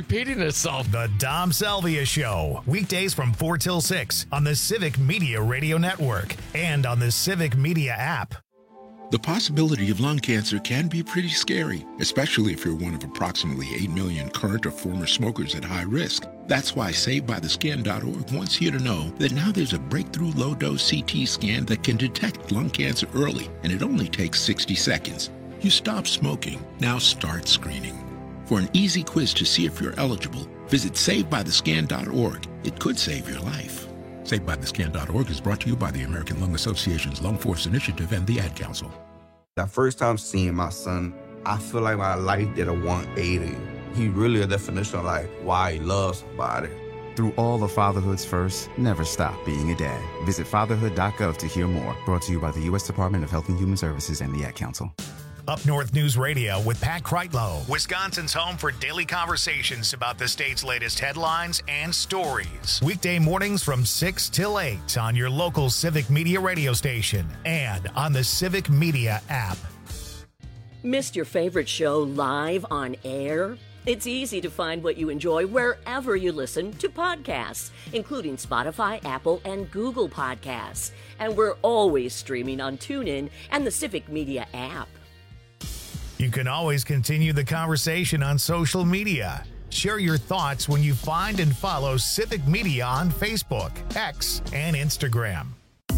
repeating itself. The Dom Salvia Show, weekdays from 4 till 6 on the Civic Media Radio Network and on the Civic Media app. The possibility of lung cancer can be pretty scary, especially if you're one of approximately 8 million current or former smokers at high risk. That's why SaveByTheScan.org wants you to know that now there's a breakthrough low-dose CT scan that can detect lung cancer early, and it only takes 60 seconds. You stop smoking, now start screening. For an easy quiz to see if you're eligible, visit SaveByTheScan.org. It could save your life. SaveByTheScan.org is brought to you by the American Lung Association's Lung Force Initiative and the Ad Council. That first time seeing my son, I feel like my life did a 180. He really a definition of like why he loves somebody. Through all of fatherhood's first, never stop being a dad. Visit fatherhood.gov to hear more. Brought to you by the U.S. Department of Health and Human Services and the Ad Council. Up North News Radio with Pat Kreitlow, Wisconsin's home for daily conversations about the state's latest headlines and stories. Weekday mornings from 6 till 8 on your local Civic Media radio station and on the Civic Media app. Missed your favorite show live on air? It's easy to find what you enjoy wherever you listen to podcasts, including Spotify, Apple, and Google Podcasts. And we're always streaming on TuneIn and the Civic Media app. You can always continue the conversation on social media. Share your thoughts when you find and follow Civic Media on Facebook, X, and Instagram.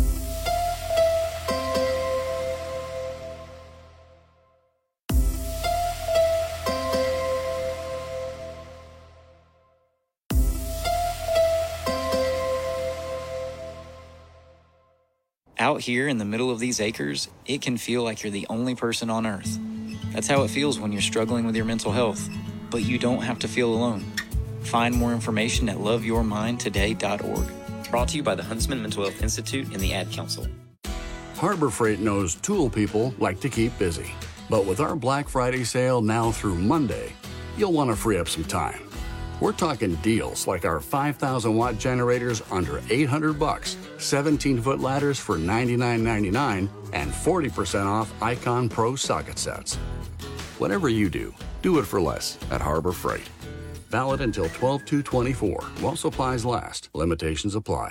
Out here in the middle of these acres, it can feel like you're the only person on Earth. That's how it feels when you're struggling with your mental health. But you don't have to feel alone. Find more information at loveyourmindtoday.org. Brought to you by the Huntsman Mental Health Institute and the Ad Council. Harbor Freight knows tool people like to keep busy. But with our Black Friday sale now through Monday, you'll want to free up some time. We're talking deals like our 5,000-watt generators under $800, 17-foot ladders for $99.99, and 40% off Icon Pro socket sets. Whatever you do it for less at Harbor Freight. Valid until 12/2/24 while supplies last. Limitations apply.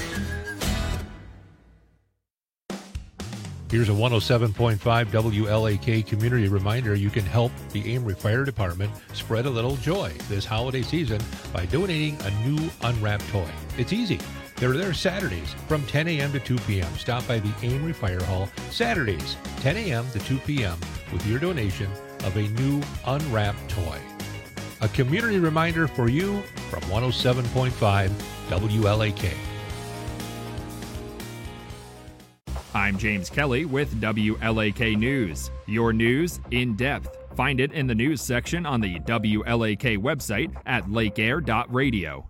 Here's a 107.5 WLAK community reminder. You can help the Amory Fire Department spread a little joy this holiday season by donating a new unwrapped toy. It's easy. They're there Saturdays from 10 a.m. to 2 p.m. Stop by the Amory Fire Hall Saturdays, 10 a.m. to 2 p.m. with your donation of a new unwrapped toy. A community reminder for you from 107.5 WLAK. I'm James Kelly with WLAK News. Your news in depth. Find it in the news section on the WLAK website at lakeair.radio.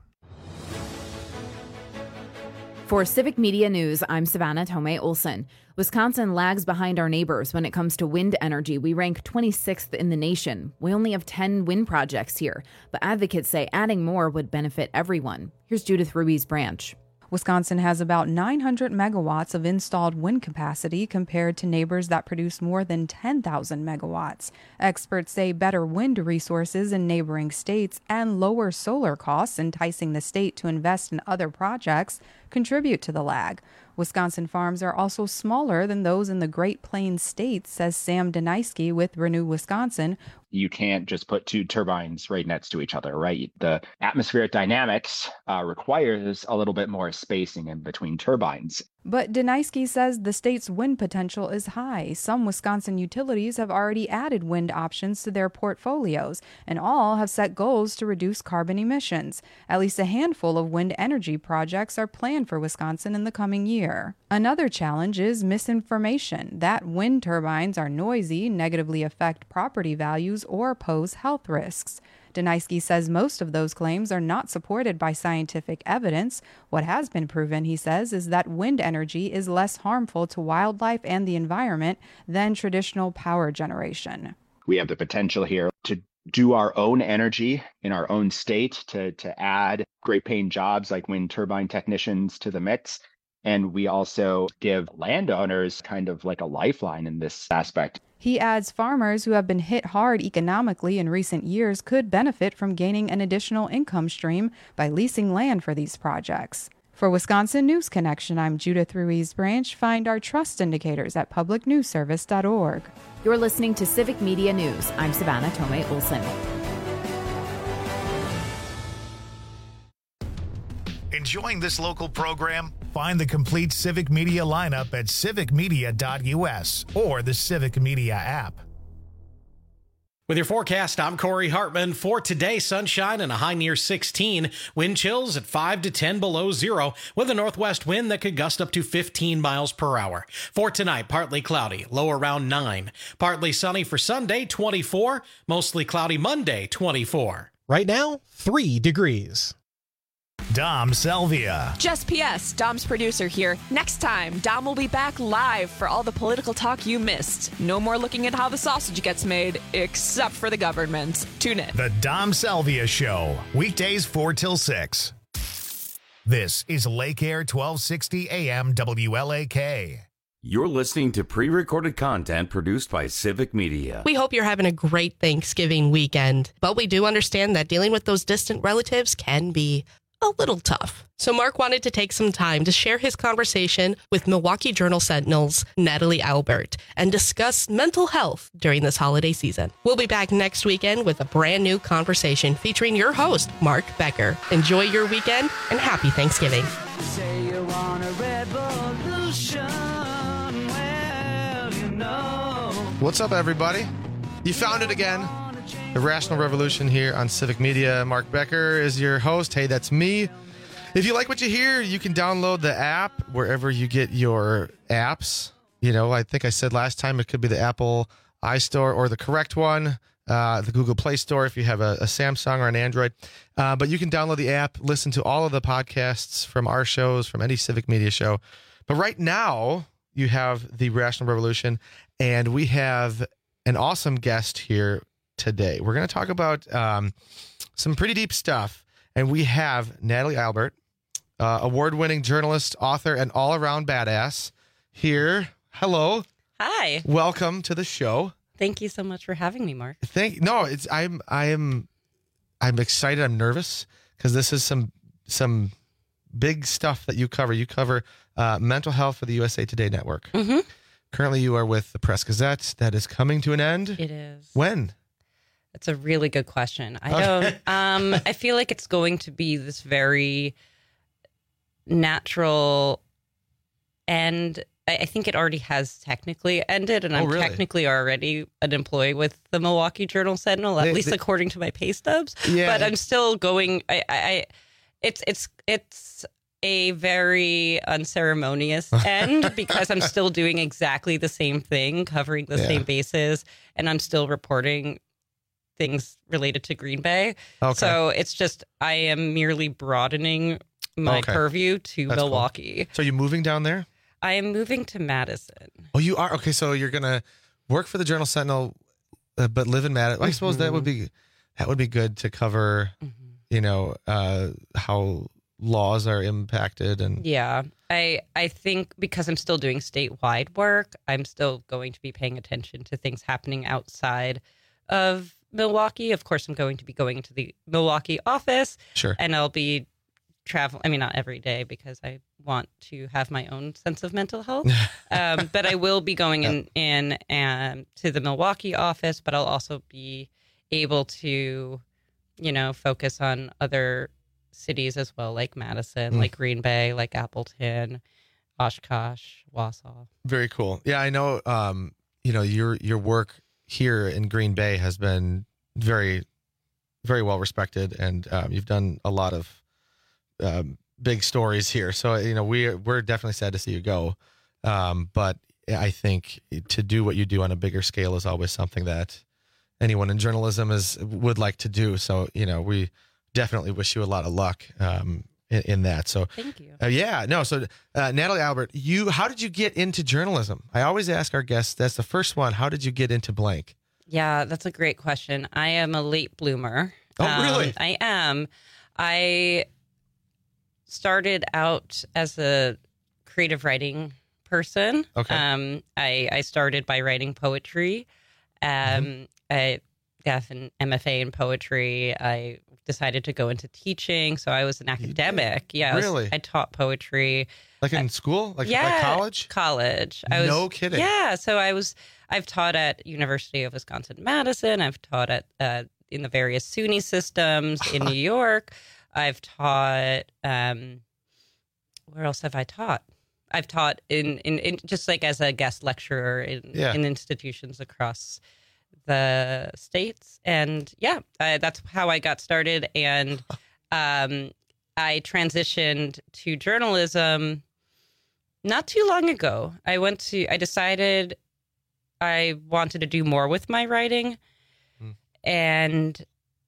For Civic Media News, I'm Savannah Tomei Olson. Wisconsin lags behind our neighbors when it comes to wind energy. We rank 26th in the nation. We only have 10 wind projects here, but advocates say adding more would benefit everyone. Here's Judith Ruiz-Branch. Wisconsin has about 900 megawatts of installed wind capacity compared to neighbors that produce more than 10,000 megawatts. Experts say better wind resources in neighboring states and lower solar costs, enticing the state to invest in other projects, contribute to the lag. Wisconsin farms are also smaller than those in the Great Plains states, says Sam Deniski with Renew Wisconsin. You can't just put two turbines right next to each other, right? The atmospheric dynamics requires a little bit more spacing in between turbines. But Deniski says the state's wind potential is high. Some Wisconsin utilities have already added wind options to their portfolios, and all have set goals to reduce carbon emissions. At least a handful of wind energy projects are planned for Wisconsin in the coming year. Another challenge is misinformation, that wind turbines are noisy, negatively affect property values, or pose health risks. Deniski says most of those claims are not supported by scientific evidence. What has been proven, he says, is that wind energy is less harmful to wildlife and the environment than traditional power generation. We have the potential here to do our own energy in our own state, to add great paying jobs like wind turbine technicians to the mix. And we also give landowners kind of like a lifeline in this aspect. He adds farmers who have been hit hard economically in recent years could benefit from gaining an additional income stream by leasing land for these projects. For Wisconsin News Connection, I'm Judith Ruiz Branch. Find our trust indicators at publicnewsservice.org. You're listening to Civic Media News. I'm Savannah Tomei Olson. Enjoying this local program? Find the complete Civic Media lineup at civicmedia.us or the Civic Media app. With your forecast, I'm Corey Hartman. For today, sunshine and a high near 16. Wind chills at 5 to 10 below zero with a northwest wind that could gust up to 15 miles per hour. For tonight, partly cloudy, low around 9. Partly sunny for Sunday, 24. Mostly cloudy Monday, 24. Right now, 3 degrees. Dom Salvia. Just PS, Dom's producer here. Next time, Dom will be back live for all the political talk you missed. No more looking at how the sausage gets made, except for the government. Tune in. The Dom Salvia Show, weekdays 4 till 6. This is Lake Air 1260 AM WLAK. You're listening to pre-recorded content produced by Civic Media. We hope you're having a great Thanksgiving weekend, but we do understand that dealing with those distant relatives can be a little tough. So Mark wanted to take some time to share his conversation with Milwaukee Journal Sentinel's Natalie Albert and discuss mental health during this holiday season. We'll be back next weekend with a brand new conversation featuring your host, Mark Becker. Enjoy your weekend and happy Thanksgiving. Say you want a revolution, well, you know. What's up, everybody? You found it again. The Rational Revolution here on Civic Media. Mark Becker is your host. Hey, that's me. If you like what you hear, you can download the app wherever you get your apps. You know, I think I said last time it could be the Apple iStore or the correct one, the Google Play Store if you have a Samsung or an Android. But you can download the app, listen to all of the podcasts from our shows, from any Civic Media show. But right now, you have the Rational Revolution, and we have an awesome guest here today. We're going to talk about some pretty deep stuff, and we have Natalie Albert, award-winning journalist, author, and all-around badass here. Hello. Hi. Welcome to the show. Thank you so much for having me, Mark. I'm excited. I'm nervous because this is some big stuff that you cover. You cover mental health for the USA Today Network. Mm-hmm. Currently, you are with the Press Gazette. That is coming to an end. It is. When? It's a really good question. I don't. I feel like it's going to be this very natural end. I think it already has technically ended, and I'm technically already an employee with the Milwaukee Journal Sentinel, at least according to my pay stubs. Yeah. But I'm still going. It's a very unceremonious end because I'm still doing exactly the same thing, covering the same bases, and I'm still reporting things related to Green Bay. Okay. So it's just, I am merely broadening my purview to Milwaukee. Cool. So are you moving down there? I am moving to Madison. Oh, you are? Okay, so you're going to work for the Journal Sentinel, but live in Madison. I suppose that would be good to cover, you know, how laws are impacted. And yeah, I think because I'm still doing statewide work, I'm still going to be paying attention to things happening outside of Milwaukee. Of course, I'm going to be going to the Milwaukee office. Sure. And I'll be traveling. I mean, not every day because I want to have my own sense of mental health. But I will be going in to the Milwaukee office, but I'll also be able to, you know, focus on other cities as well, like Madison, like Green Bay, like Appleton, Oshkosh, Wausau. Very cool. Yeah, I know, you know, your work here in Green Bay has been very, very well respected, and you've done a lot of big stories here. So, you know, we're definitely sad to see you go. But I think to do what you do on a bigger scale is always something that anyone in journalism would like to do. So, you know, we definitely wish you a lot of luck in that. So thank you. So Natalie Albert, how did you get into journalism? I always ask our guests, that's the first one. How did you get into blank? Yeah, that's a great question. I am a late bloomer. Oh, really? I am. I started out as a creative writing person. Okay. I started by writing poetry. I have an MFA in poetry. I decided to go into teaching, so I was an academic. Yeah, Really? I taught poetry. Like in school? Like college? College. No kidding. Yeah, so I've taught at University of Wisconsin-Madison. I've taught at in the various SUNY systems in New York. I've taught where else have I taught? I've taught in just like as a guest lecturer in institutions across the states, and that's how I got started. And I transitioned to journalism not too long ago. I decided I wanted to do more with my writing, and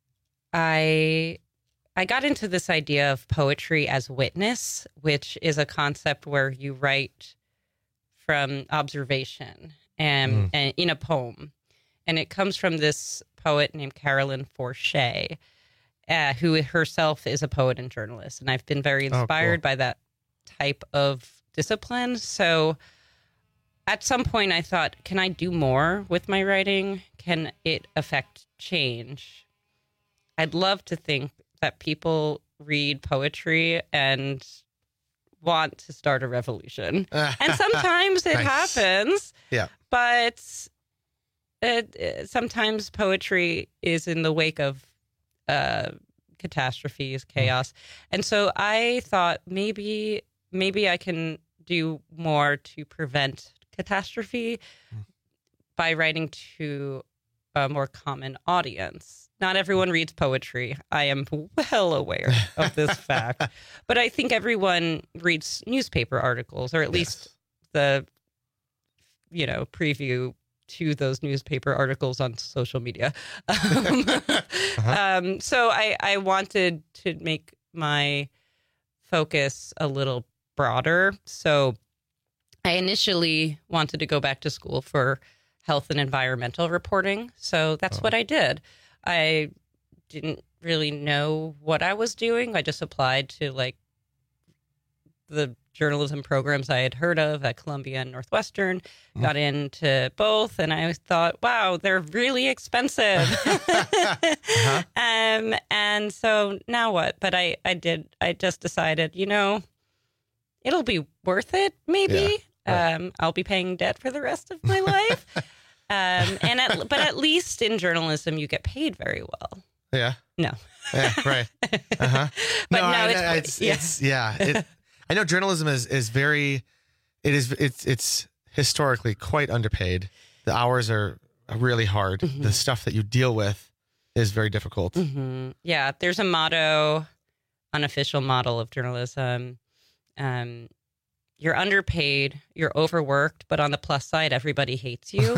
I got into this idea of poetry as witness, which is a concept where you write from observation and in a poem. And it comes from this poet named Carolyn Forche, who herself is a poet and journalist. And I've been very inspired by that type of discipline. So at some point I thought, can I do more with my writing? Can it affect change? I'd love to think that people read poetry and want to start a revolution. And sometimes it happens. Yeah. But sometimes poetry is in the wake of catastrophes, chaos. And so I thought maybe I can do more to prevent catastrophe by writing to a more common audience. Not everyone reads poetry. I am well aware of this fact. But I think everyone reads newspaper articles, or at least the, preview to those newspaper articles on social media. So I wanted to make my focus a little broader. So I initially wanted to go back to school for health and environmental reporting. So that's what I did. I didn't really know what I was doing. I just applied to the journalism programs I had heard of at Columbia and Northwestern, got into both, and I thought, wow, they're really expensive. And so now what? But I just decided, it'll be worth it, maybe. Yeah, right. I'll be paying debt for the rest of my life. But at least in journalism, you get paid very well. Yeah. No. Yeah, right. But I know journalism is very, it's historically quite underpaid. The hours are really hard. Mm-hmm. The stuff that you deal with is very difficult. Mm-hmm. Yeah. There's a motto, unofficial model of journalism. You're underpaid, you're overworked, but on the plus side, everybody hates you.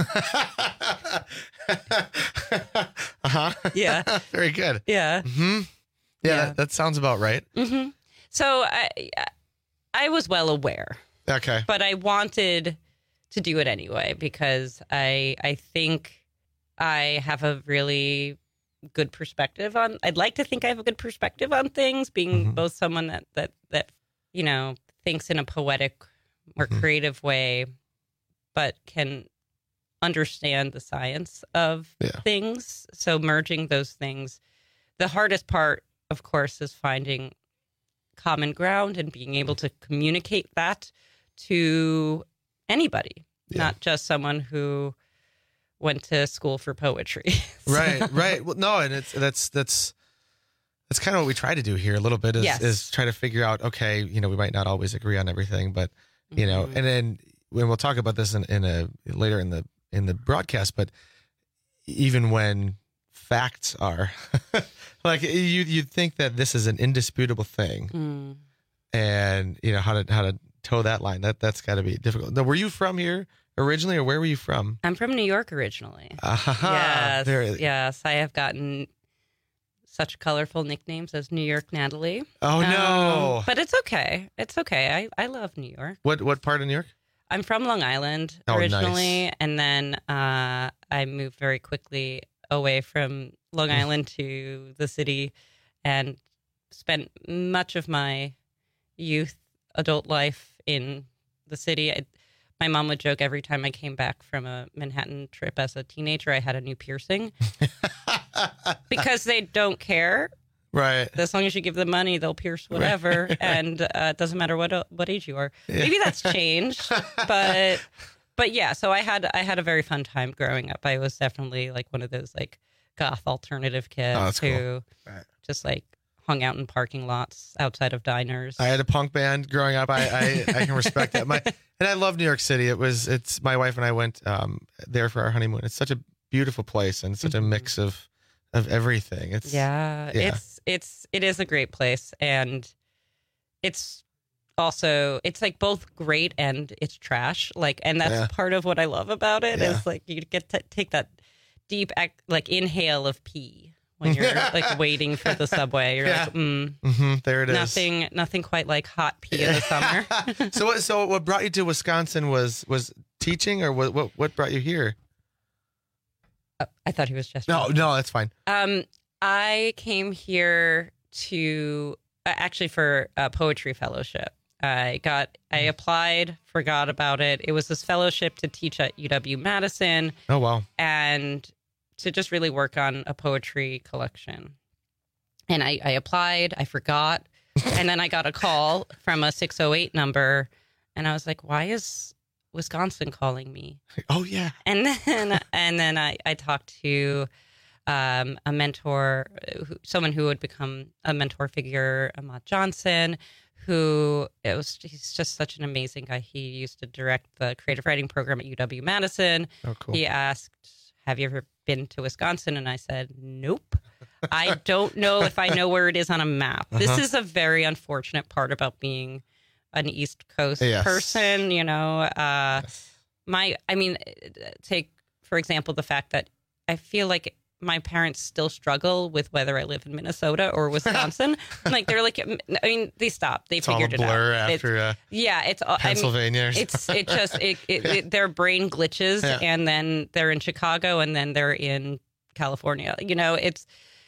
Yeah. Very good. Yeah. Mm-hmm. Yeah. That sounds about right. Mm-hmm. So I was well aware. Okay. But I wanted to do it anyway because I think I have a really good perspective on. I'd like to think I have a good perspective on things, being both someone that thinks in a poetic or creative way, but can understand the science of things. So merging those things. The hardest part, of course, is finding common ground and being able to communicate that to anybody, not just someone who went to school for poetry. Right. Well, no, and that's kind of what we try to do here a little bit is try to figure out, okay, we might not always agree on everything, but and then when we'll talk about this later in the broadcast, but even when facts are like you'd think that this is an indisputable thing, and how to toe that line, that's got to be difficult. Now, were you from here originally, or where were you from? I'm from New York originally. Yes, I have gotten such colorful nicknames as New York Natalie. Oh, no. But it's okay. It's okay. I love New York. What part of New York? I'm from Long Island originally. Nice. And then I moved very quickly away from Long Island to the city and spent much of my youth, adult life in the city. My mom would joke every time I came back from a Manhattan trip as a teenager, I had a new piercing because they don't care. Right. As long as you give them money, they'll pierce whatever, right. And it doesn't matter what age you are. Yeah. Maybe that's changed, but yeah. So I had a very fun time growing up. I was definitely like one of those like goth alternative kids who just like hung out in parking lots outside of diners. I had a punk band growing up. I can respect that. And I love New York City. It's my wife and I went there for our honeymoon. It's such a beautiful place and such a mix of everything. It is a great place, and it's also like both great and it's trash. Like, and that's part of what I love about it is like you get to take that deep like inhale of pee when you're like waiting for the subway. You're like, there it is. Nothing quite like hot pee in the summer. So what brought you to Wisconsin was teaching, or what brought you here? I thought he was just no, that's fine. I came here to actually for a poetry fellowship. I applied, forgot about it. It was this fellowship to teach at UW-Madison. Oh, wow. And to just really work on a poetry collection. And I applied, I forgot. And then I got a call from a 608 number. And I was like, why is Wisconsin calling me? Oh, yeah. And then I talked to a mentor, someone who would become a mentor figure, Ahmad Johnson, he's just such an amazing guy. He used to direct the creative writing program at UW-Madison. Oh, cool. He asked, have you ever been to Wisconsin? And I said, nope. I don't know if I know where it is on a map. This is a very unfortunate part about being an East Coast person, you know. Take, for example, the fact that I feel like my parents still struggle with whether I live in Minnesota or Wisconsin. Like, they're like, I mean, they stopped. They figured it out. It's all a blur after it's Pennsylvania. I mean, their brain glitches, and then they're in Chicago, and then they're in California. You know, it's,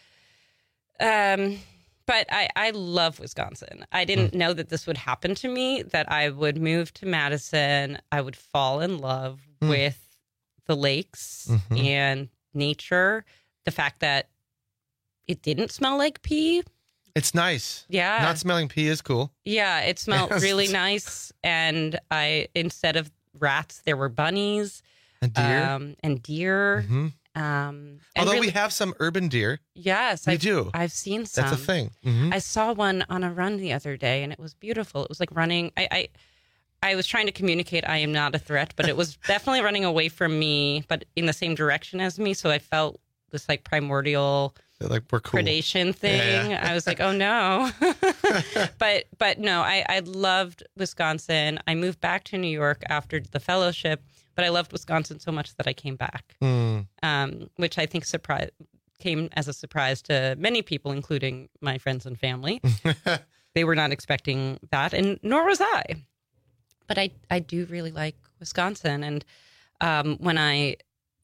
but I love Wisconsin. I didn't know that this would happen to me, that I would move to Madison. I would fall in love with the lakes and nature. The fact that it didn't smell like pee. It's nice. Yeah. Not smelling pee is cool. Yeah, it smelled really nice. And instead of rats, there were bunnies. And deer. Although we have some urban deer. Yes. We do. I've seen some. That's a thing. I saw one on a run the other day, and it was beautiful. It was like running. I was trying to communicate I am not a threat, but it was definitely running away from me, but in the same direction as me. So I felt this like primordial like we're cool. predation thing. Yeah. I was like, oh no. but no, I loved Wisconsin. I moved back to New York after the fellowship, but I loved Wisconsin so much that I came back, which I think came as a surprise to many people, including my friends and family. They were not expecting that, and nor was I. But I do really like Wisconsin. And when I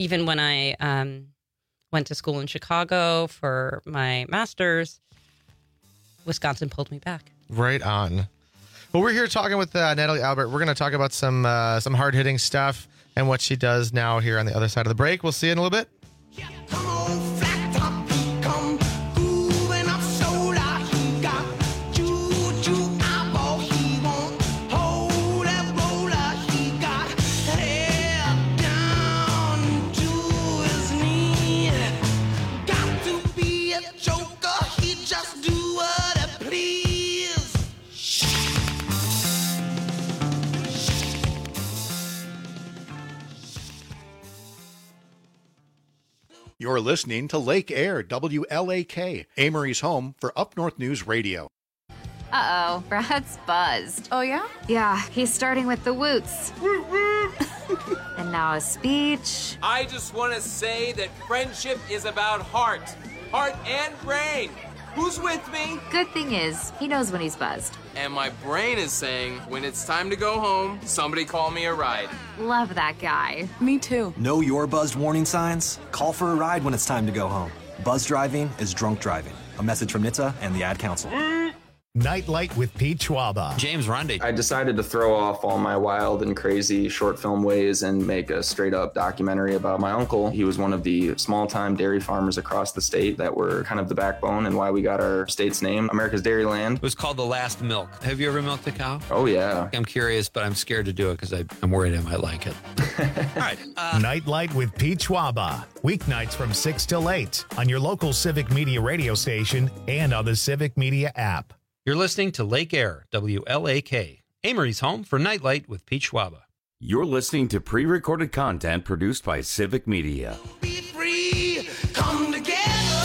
went to school in Chicago for my master's, Wisconsin pulled me back. Right on. Well, we're here talking with Natalie Albert. We're going to talk about some hard-hitting stuff and what she does now here on the other side of the break. We'll see you in a little bit. You're listening to Lake Air, WLAK, Amory's home for Up North News Radio. Uh-oh, Brad's buzzed. Oh, yeah? Yeah, he's starting with the woots. And now a speech. I just want to say that friendship is about heart and brain. Who's with me? Good thing is, he knows when he's buzzed. And my brain is saying, when it's time to go home, somebody call me a ride. Love that guy. Me too. Know your buzzed warning signs? Call for a ride when it's time to go home. Buzz driving is drunk driving. A message from NHTSA and the Ad Council. Nightlight with Pete Schwaba. James Rundy. I decided to throw off all my wild and crazy short film ways and make a straight up documentary about my uncle. He was one of the small time dairy farmers across the state that were kind of the backbone and why we got our state's name, America's Dairyland. It was called The Last Milk. Have you ever milked a cow? Oh, yeah. I'm curious, but I'm scared to do it because I'm worried I might like it. All right. Nightlight with Pete Schwaba. Weeknights from 6 till 8 on your local Civic Media radio station and on the Civic Media app. You're listening to Lake Air, WLAK, Amory's home for Nightlight with Pete Schwaba. You're listening to pre-recorded content produced by Civic Media. Be free, come together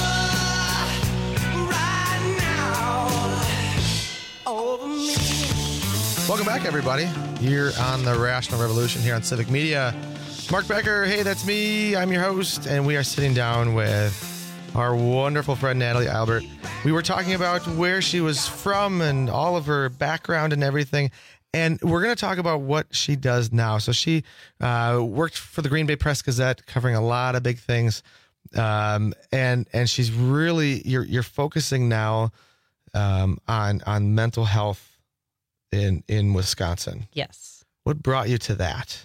right now over me. Welcome back, everybody. You're on the Rational Revolution here on Civic Media. Mark Becker, hey, that's me. I'm your host, and we are sitting down with our wonderful friend Natalie Albert. We were talking about where she was from and all of her background and everything, and we're going to talk about what she does now. So she worked for the Green Bay Press Gazette, covering a lot of big things, and she's really you're focusing now on mental health in Wisconsin. Yes. What brought you to that?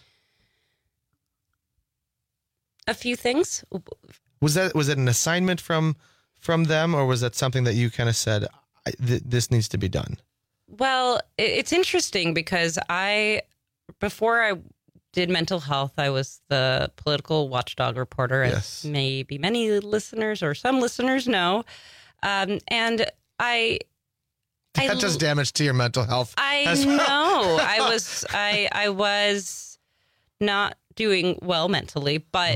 A few things. Was it an assignment from them, or was that something that you kind of said, this needs to be done? Well, it's interesting because before I did mental health, I was the political watchdog reporter, as maybe many listeners or some listeners know. And that does damage to your mental health. I know. I was not doing well mentally, but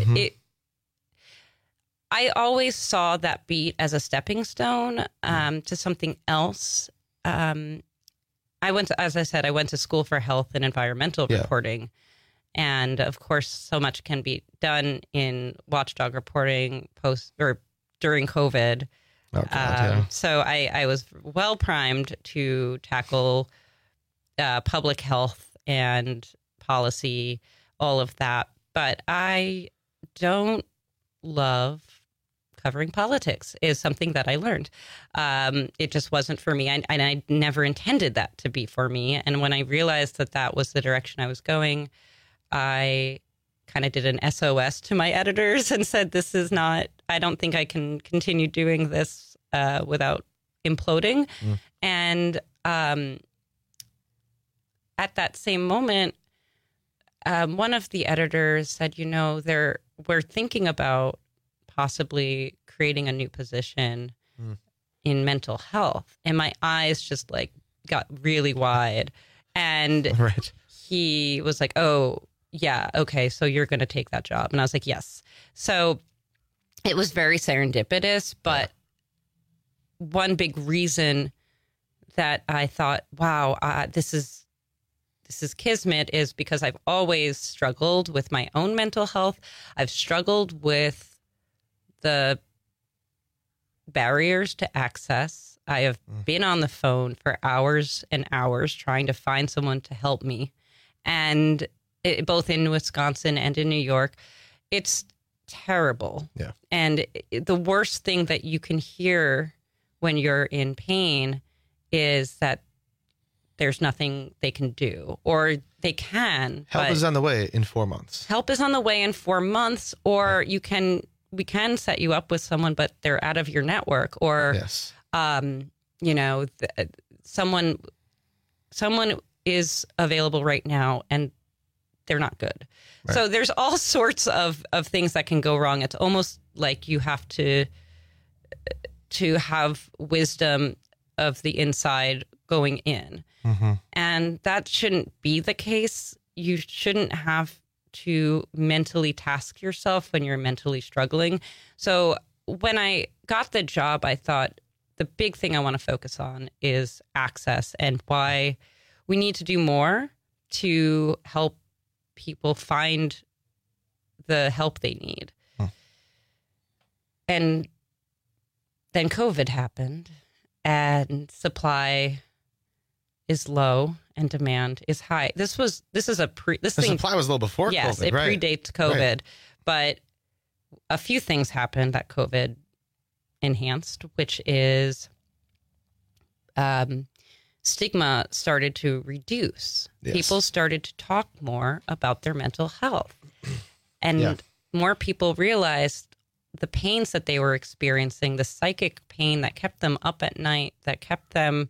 I always saw that beat as a stepping stone to something else. I went to school for health and environmental reporting. And of course, so much can be done in watchdog reporting during COVID. Oh, God, So I was well primed to tackle public health and policy, all of that. But I don't love covering politics, is something that I learned. It just wasn't for me. And I never intended that to be for me. And when I realized that was the direction I was going, I kind of did an SOS to my editors and said, I don't think I can continue doing this without imploding. And at that same moment, one of the editors said, we're thinking about possibly creating a new position in mental health. And my eyes just got really wide. And he was like, oh, yeah, okay, so you're going to take that job. And I was like, yes. So it was very serendipitous. But one big reason that I thought, wow, this is kismet, is because I've always struggled with my own mental health. I've struggled with the barriers to access. I have been on the phone for hours and hours trying to find someone to help me. And both in Wisconsin and in New York, it's terrible. Yeah. And the worst thing that you can hear when you're in pain is that there's nothing they can do, or they can. Help is on the way in 4 months. Help is on the way in 4 months, or we can set you up with someone, but they're out of your network, or, someone is available right now and they're not good. Right. So there's all sorts of things that can go wrong. It's almost like you have to have wisdom of the inside going in. And that shouldn't be the case. You shouldn't have to mentally task yourself when you're mentally struggling. So when I got the job, I thought the big thing I want to focus on is access, and why we need to do more to help people find the help they need. And then COVID happened, and supply is low and demand is high. The supply was a little before COVID. Yes, it predates COVID, but a few things happened that COVID enhanced, which is stigma started to reduce. Yes. People started to talk more about their mental health. And more people realized the pains that they were experiencing, the psychic pain that kept them up at night, that kept them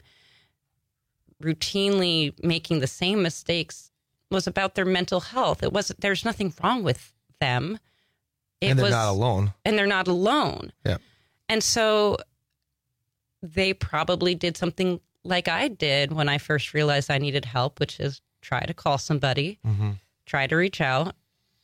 routinely making the same mistakes, was about their mental health. There's nothing wrong with them. And they're not alone. And they're not alone. Yeah. And so they probably did something like I did when I first realized I needed help, which is try to call somebody, try to reach out,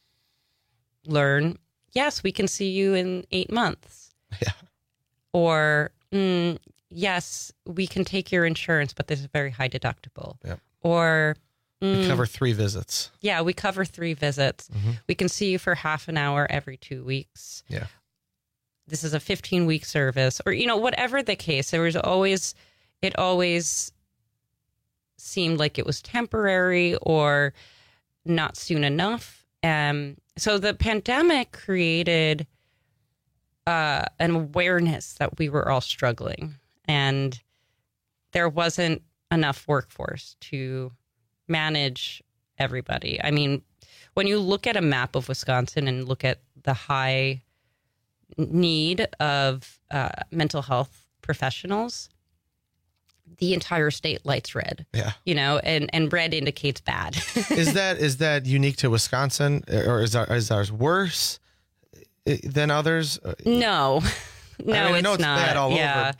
learn, yes, we can see you in 8 months. Yeah. Or, yes, we can take your insurance, but there's a very high deductible. Yeah. Or, we cover 3 visits. Yeah, we cover 3 visits. We can see you for half an hour every 2 weeks. Yeah. This is a 15-week service, or, whatever the case. It always seemed like it was temporary or not soon enough. So the pandemic created an awareness that we were all struggling, and there wasn't enough workforce to manage everybody. I mean, when you look at a map of Wisconsin and look at the high need of mental health professionals, the entire state lights red. Yeah. And red indicates bad. Is that unique to Wisconsin, or is ours worse than others? No, I know it's not. bad all over.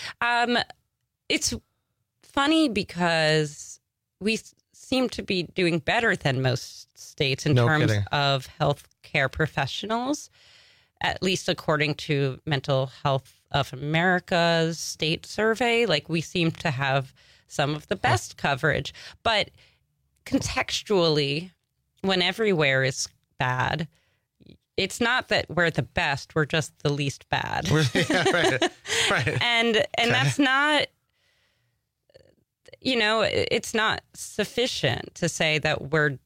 It's funny because we seem to be doing better than most states in terms of healthcare professionals, at least according to Mental Health of America's state survey. Like, we seem to have some of the best coverage, but contextually, when everywhere is bad, it's not that we're the best, we're just the least bad. Right. And that's not, it's not sufficient to say that we're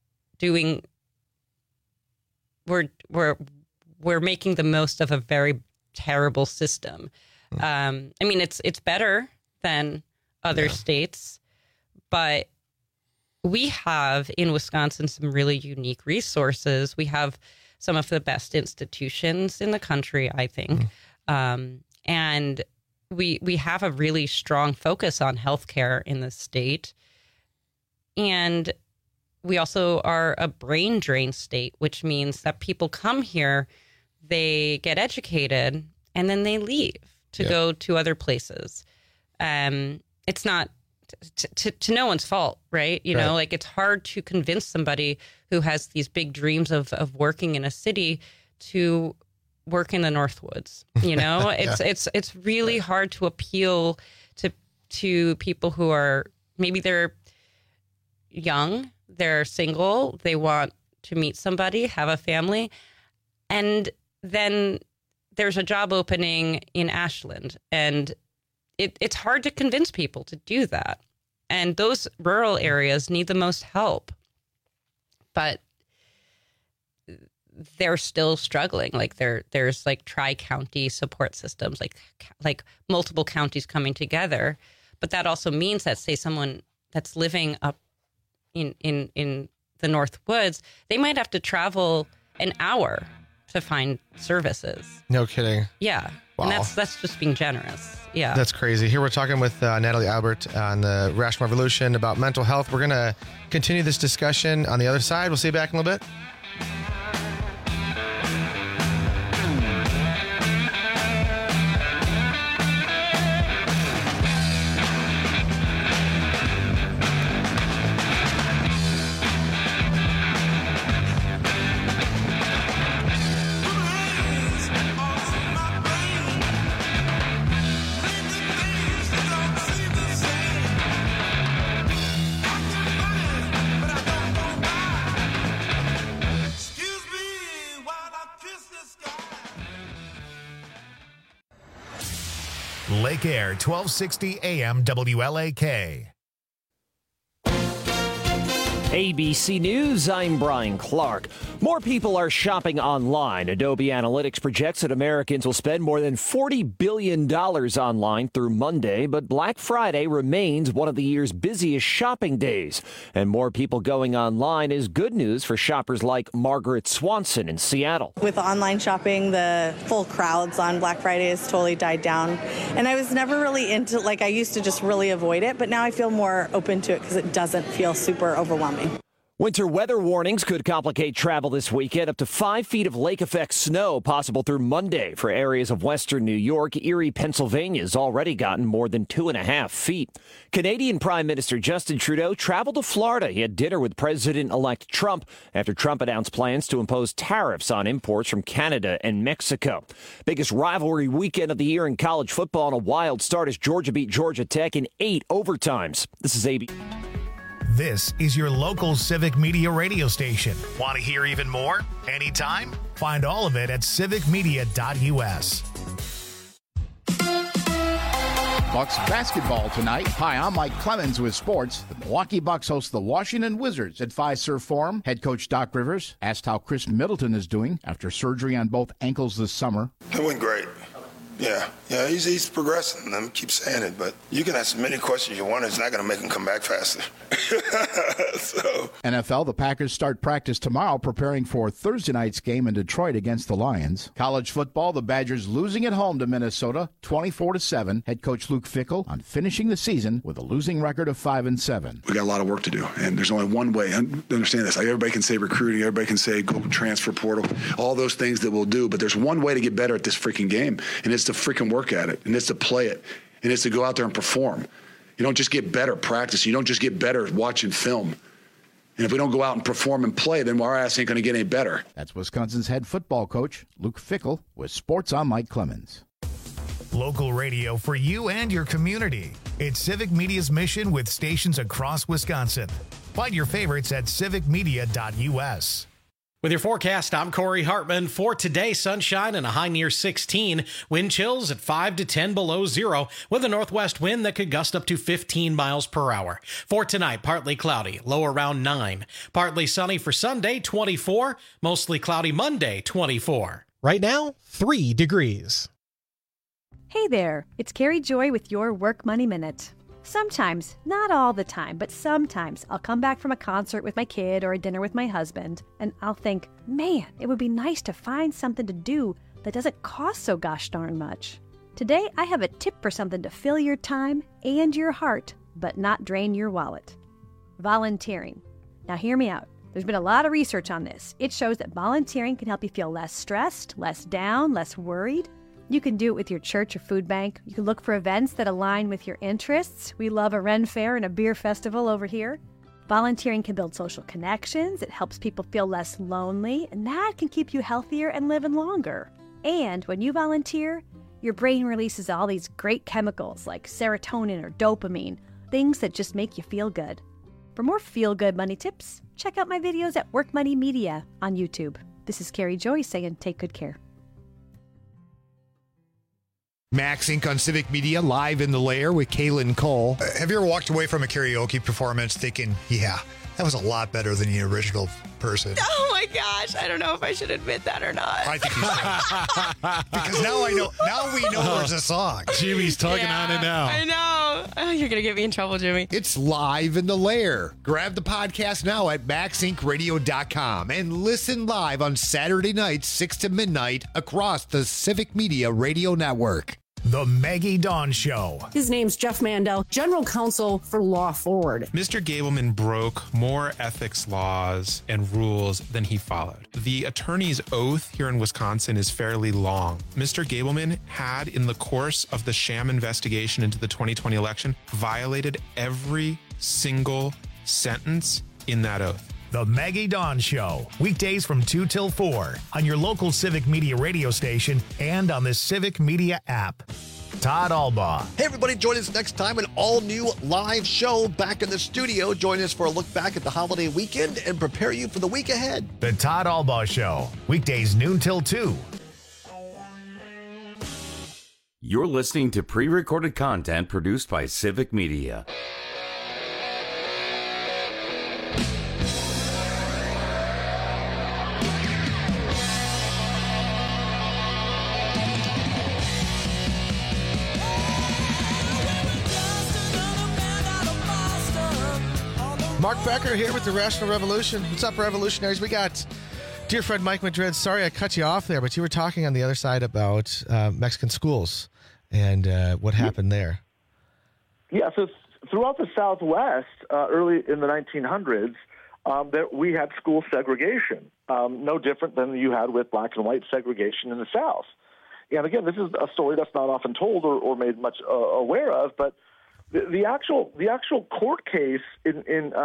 making the most of a very terrible system. I mean, it's better than other states, but we have in Wisconsin some really unique resources. We have some of the best institutions in the country, I think. And we have a really strong focus on healthcare in the state. And we also are a brain drain state, which means that people come here, they get educated, and then they leave to go to other places. It's not to no one's fault, right? You know, like, it's hard to convince somebody who has these big dreams of working in a city to work in the Northwoods. It's really hard to appeal to people who are, maybe they're young, they're single, they want to meet somebody, have a family, and then there's a job opening in Ashland, and it's hard to convince people to do that. And those rural areas need the most help, but they're still struggling. Like, there's like tri-county support systems, like multiple counties coming together. But that also means that, say, someone that's living up in the North Woods, they might have to travel an hour to find services. No kidding. Yeah. Wow. And that's just being generous. Yeah. That's crazy. Here we're talking with Natalie Albert on the Rational Revolution about mental health. We're going to continue this discussion on the other side. We'll see you back in a little bit. Lake Air, 1260 AM WLAK. ABC News, I'm Brian Clark. More people are shopping online. Adobe Analytics projects that Americans will spend more than $40 billion online through Monday, but Black Friday remains one of the year's busiest shopping days. And more people going online is good news for shoppers like Margaret Swanson in Seattle. With online shopping, the full crowds on Black Friday has totally died down. And I was never really into, I used to just really avoid it, but now I feel more open to it because it doesn't feel super overwhelming. Winter weather warnings could complicate travel this weekend. Up to 5 feet of lake effect snow possible through Monday for areas of western New York. Erie, Pennsylvania has already gotten more than 2.5 feet. Canadian Prime Minister Justin Trudeau traveled to Florida. He had dinner with President-elect Trump after Trump announced plans to impose tariffs on imports from Canada and Mexico. Biggest rivalry weekend of the year in college football, and a wild start as Georgia beat Georgia Tech in 8 overtimes. This is AB. This is your local Civic Media radio station. Want to hear even more? Anytime? Find all of it at civicmedia.us. Bucks basketball tonight. Hi, I'm Mike Clemens with sports. The Milwaukee Bucks host the Washington Wizards at Fiserv Forum. Head coach Doc Rivers asked how Chris Middleton is doing after surgery on both ankles this summer. It went great. Yeah, he's progressing. I keep saying it, but you can ask as many questions you want. It's not going to make him come back faster. NFL, the Packers start practice tomorrow, preparing for Thursday night's game in Detroit against the Lions. College football, the Badgers losing at home to Minnesota, 24-7. Head coach Luke Fickell on finishing the season with a losing record of 5-7. We got a lot of work to do, and there's only one way. Understand this. Everybody can say recruiting, everybody can say go transfer portal, all those things that we'll do, but there's one way to get better at this freaking game, and it's to freaking work at it, and it's to play it, and it's to go out there and perform. You don't just get better practicing. You don't just get better watching film. And if we don't go out and perform and play, then our ass ain't going to get any better. That's Wisconsin's head football coach, Luke Fickell, with Sports on Mike Clemens. Local radio for you and your community. It's Civic Media's mission with stations across Wisconsin. Find your favorites at civicmedia.us. With your forecast, I'm Corey Hartman. For today, sunshine and a high near 16. Wind chills at 5 to 10 below zero with a northwest wind that could gust up to 15 miles per hour. For tonight, partly cloudy, low around 9. Partly sunny for Sunday, 24. Mostly cloudy Monday, 24. Right now, 3 degrees. Hey there, it's Carrie Joy with your Work Money Minute. Sometimes, not all the time, but sometimes I'll come back from a concert with my kid or a dinner with my husband, and I'll think, man, it would be nice to find something to do that doesn't cost so gosh darn much. Today, I have a tip for something to fill your time and your heart, but not drain your wallet. Volunteering. Now hear me out. There's been a lot of research on this. It shows that volunteering can help you feel less stressed, less down, less worried. You can do it with your church or food bank. You can look for events that align with your interests. We love a Ren Fair and a beer festival over here. Volunteering can build social connections. It helps people feel less lonely, and that can keep you healthier and living longer. And when you volunteer, your brain releases all these great chemicals like serotonin or dopamine, things that just make you feel good. For more feel-good money tips, check out my videos at Work Money Media on YouTube. This is Carrie Joy saying take good care. Max Inc. on Civic Media, live in the lair with Kaylin Cole. Have you ever walked away from a karaoke performance thinking, yeah, that was a lot better than the original person? Oh my gosh, I don't know if I should admit that or not. I think you should. Because now we know there's a song. Jimmy's tugging on it now. I know. Oh, you're going to get me in trouble, Jimmy. It's live in the lair. Grab the podcast now at maxincradio.com and listen live on Saturday nights, 6 to midnight across the Civic Media Radio Network. The Maggie Dawn Show. His name's Jeff Mandel, General Counsel for Law Forward. Mr. Gableman broke more ethics laws and rules than he followed. The attorney's oath here in Wisconsin is fairly long. Mr. Gableman had, in the course of the sham investigation into the 2020 election, violated every single sentence in that oath. The Maggie Dawn Show, weekdays from 2 till 4 on your local Civic Media radio station and on the Civic Media app. Todd Albaugh. Hey, everybody, join us next time, an all-new live show back in the studio. Join us for a look back at the holiday weekend and prepare you for the week ahead. The Todd Albaugh Show, weekdays noon till 2. You're listening to pre-recorded content produced by Civic Media. Mark Becker here with the Rational Revolution. What's up, revolutionaries? We got dear friend Mike Madrid. Sorry I cut you off there, but you were talking on the other side about Mexican schools and what happened there. Yeah, so throughout the Southwest, early in the 1900s, we had school segregation, no different than you had with black and white segregation in the South. And again, this is a story that's not often told or made much aware of, but the actual court case in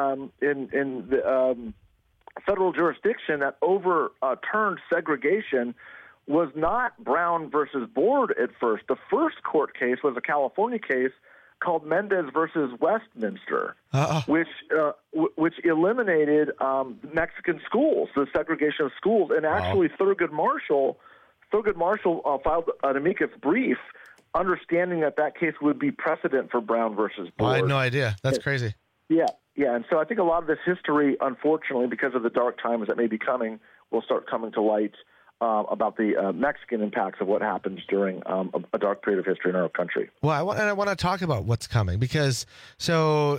the federal jurisdiction that overturned segregation was not Brown versus Board at first. The first court case was a California case called Mendez versus Westminster, which eliminated Mexican schools, the segregation of schools, and actually Thurgood Marshall filed an amicus brief, understanding that case would be precedent for Brown versus Board. I had no idea. That's crazy. Yeah, and so I think a lot of this history, unfortunately, because of the dark times that may be coming, will start coming to light about the Mexican impacts of what happens during a dark period of history in our country. Well, I want to talk about what's coming because, the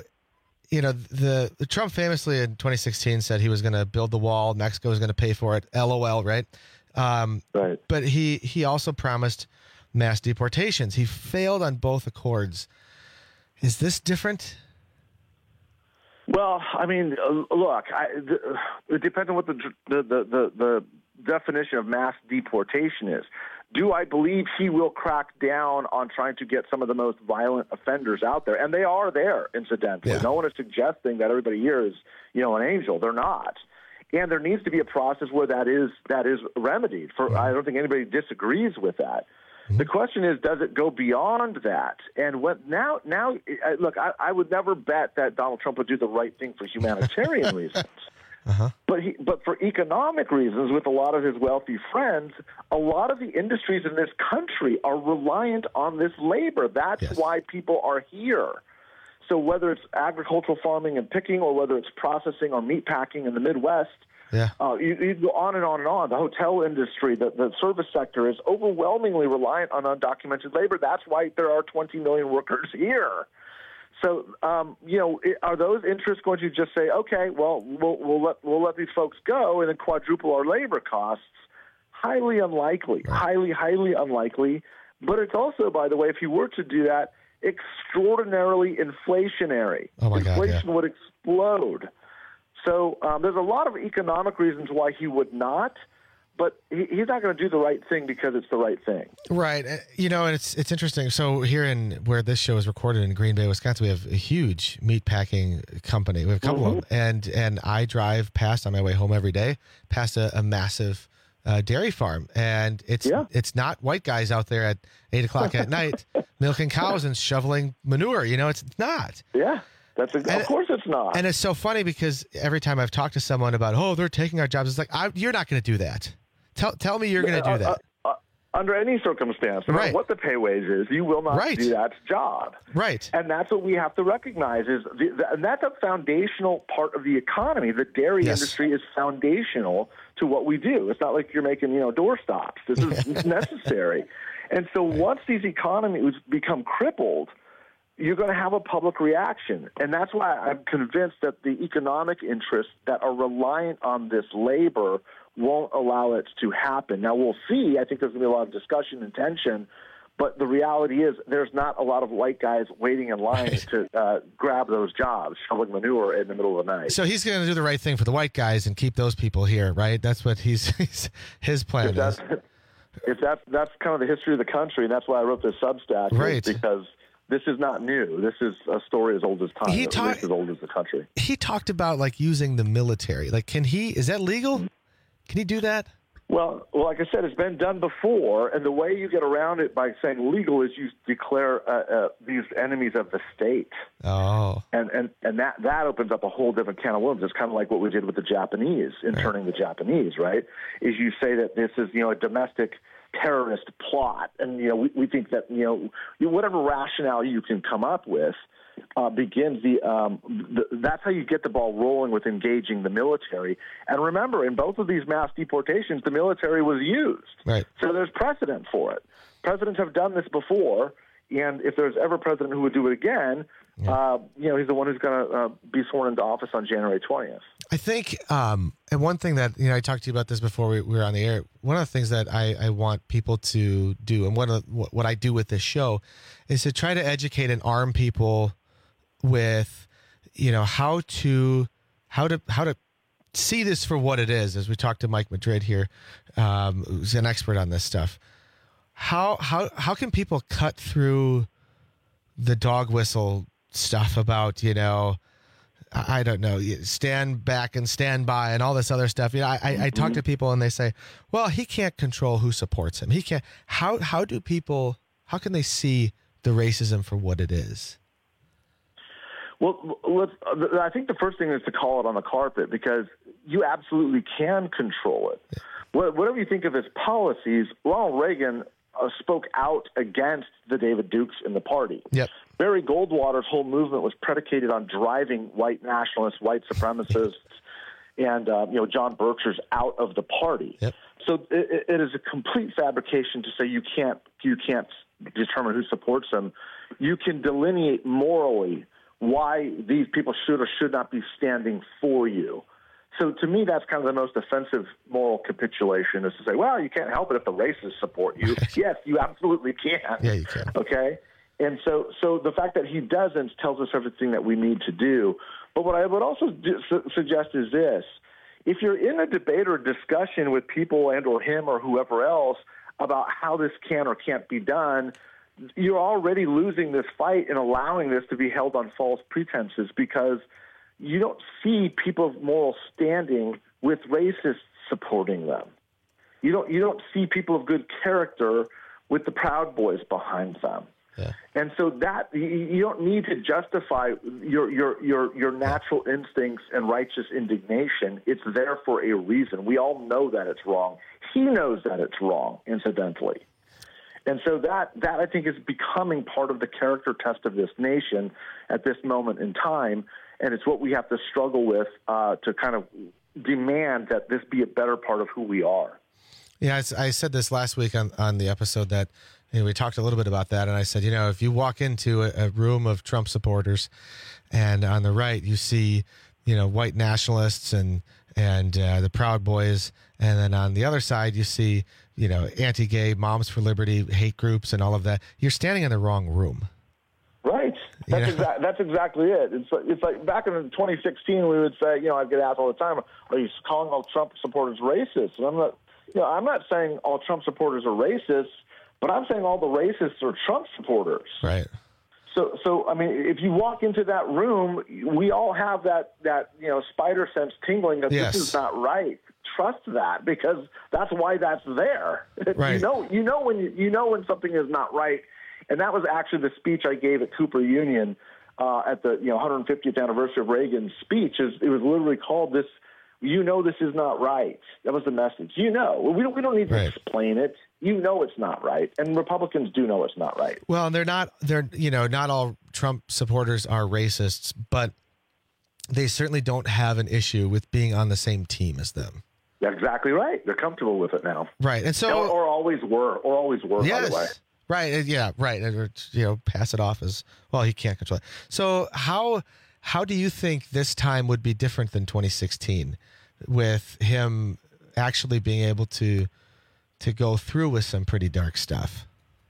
Trump famously in 2016 said he was going to build the wall, Mexico was going to pay for it, LOL, right? Right. But he also promised mass deportations. He failed on both accords. Is this different? Well, I mean, look, it depends on what the definition of mass deportation is. Do I believe he will crack down on trying to get some of the most violent offenders out there? And they are there, incidentally. Yeah. No one is suggesting that everybody here is, an angel. They're not. And there needs to be a process where that is remedied. I don't think anybody disagrees with that. Mm-hmm. The question is, does it go beyond that? And now, look, I would never bet that Donald Trump would do the right thing for humanitarian reasons. But for economic reasons, with a lot of his wealthy friends, a lot of the industries in this country are reliant on this labor. That's why people are here. So whether it's agricultural farming and picking, or whether it's processing or meat packing in the Midwest, you go on and on and on. The hotel industry, the service sector is overwhelmingly reliant on undocumented labor. That's why there are 20 million workers here. So, are those interests going to just say, okay, well, we'll let these folks go and then quadruple our labor costs? Highly unlikely, highly unlikely. But it's also, by the way, if you were to do that, extraordinarily inflationary. Oh my God, inflation would explode. So there's a lot of economic reasons why he would not, but he's not going to do the right thing because it's the right thing. Right. And it's interesting. So here where this show is recorded in Green Bay, Wisconsin, we have a huge meat packing company. We have a couple of them. And I drive past on my way home every day, past a massive dairy farm. And it's not white guys out there at 8 o'clock at night milking cows and shoveling manure. It's not. Yeah. Of course it's not. And it's so funny because every time I've talked to someone about, they're taking our jobs, it's like, you're not going to do that. Tell me you're going to do that. Under any circumstance, no matter what the pay wage is, you will not do that job. Right. And that's what we have to recognize and that's a foundational part of the economy. The dairy industry is foundational to what we do. It's not like you're making, doorstops. This is necessary. And so once these economies become crippled, you're going to have a public reaction. And that's why I'm convinced that the economic interests that are reliant on this labor won't allow it to happen. Now, we'll see. I think there's going to be a lot of discussion and tension. But the reality is there's not a lot of white guys waiting in line to grab those jobs, shoveling manure in the middle of the night. So he's going to do the right thing for the white guys and keep those people here, right? That's what his plan is. That's kind of the history of the country, and that's why I wrote this Substack. Right. Because this is not new. This is a story as old as time. At least as old as the country. He talked about using the military. Is that legal? Can he do that? Well, like I said, it's been done before, and the way you get around it by saying legal is you declare these enemies of the state. Oh. And that opens up a whole different can of worms. It's kind of like what we did with the Japanese, interning the Japanese, right? Is you say that this is, a domestic terrorist plot, and we think that whatever rationale you can come up with begins that's how you get the ball rolling with engaging the military. And remember, in both of these mass deportations, the military was used. Right. So there's precedent for it. Presidents have done this before, And if there's ever a president who would do it again, he's the one who's going to be sworn into office on January 20th. I think, and one thing that, I talked to you about this before we were on the air, one of the things that I want people to do, and what I do with this show, is to try to educate and arm people with, how to see this for what it is. As we talked to Mike Madrid here, who's an expert on this stuff. How can people cut through the dog whistle stuff about, I don't know, stand back and stand by and all this other stuff? I talk to people and they say, well, he can't control who supports him. He can't. How can they see the racism for what it is? Well, I think the first thing is to call it on the carpet, because you absolutely can control it. Whatever you think of his policies, Ronald Reagan spoke out against the David Dukes in the party. Yep. Barry Goldwater's whole movement was predicated on driving white nationalists, white supremacists, and John Birchers out of the party. Yep. So it is a complete fabrication to say you can't determine who supports them. You can delineate morally why these people should or should not be standing for you. So to me, that's kind of the most offensive moral capitulation, is to say, well, you can't help it if the racists support you. Yes, you absolutely can. Yeah, you can. Okay? And so the fact that he doesn't tells us everything that we need to do. But what I would also suggest is this. If you're in a debate or discussion with people and or him or whoever else about how this can or can't be done, you're already losing this fight and allowing this to be held on false pretenses, because you don't see people of moral standing with racists supporting them. You don't see people of good character with the Proud Boys behind them. Yeah. And so that you don't need to justify your natural instincts and righteous indignation. It's there for a reason. We all know that it's wrong. He knows that it's wrong, incidentally. And so that I think is becoming part of the character test of this nation at this moment in time, and it's what we have to struggle with to kind of demand that this be a better part of who we are. Yeah, I said this last week on the episode that we talked a little bit about that, and I said, if you walk into a room of Trump supporters, and on the right you see, white nationalists and the Proud Boys, and then on the other side you see, anti-gay, Moms for Liberty, hate groups, and all of that, you're standing in the wrong room. Right. That's exactly it. It's like back in 2016, we would say, I get asked all the time, are you calling all Trump supporters racist? And I'm not saying all Trump supporters are racist, but I'm saying all the racists are Trump supporters. Right. So I mean, if you walk into that room, we all have that spider sense tingling that Yes. This is not right. Trust that, because that's why that's there. Right. You know when something is not right, and that was actually the speech I gave at Cooper Union at the 150th anniversary of Reagan's speech. It was literally called this. This is not right. That was the message. We don't need to explain it. It's not right, and Republicans do know it's not right. Well, not all Trump supporters are racists, but they certainly don't have an issue with being on the same team as them. That's exactly right. They're comfortable with it now. Right. And so or always were, yes. By the way. Right. Yeah, right. Or, pass it off as, well, he can't control it. So how do you think this time would be different than 2016 with him actually being able to go through with some pretty dark stuff?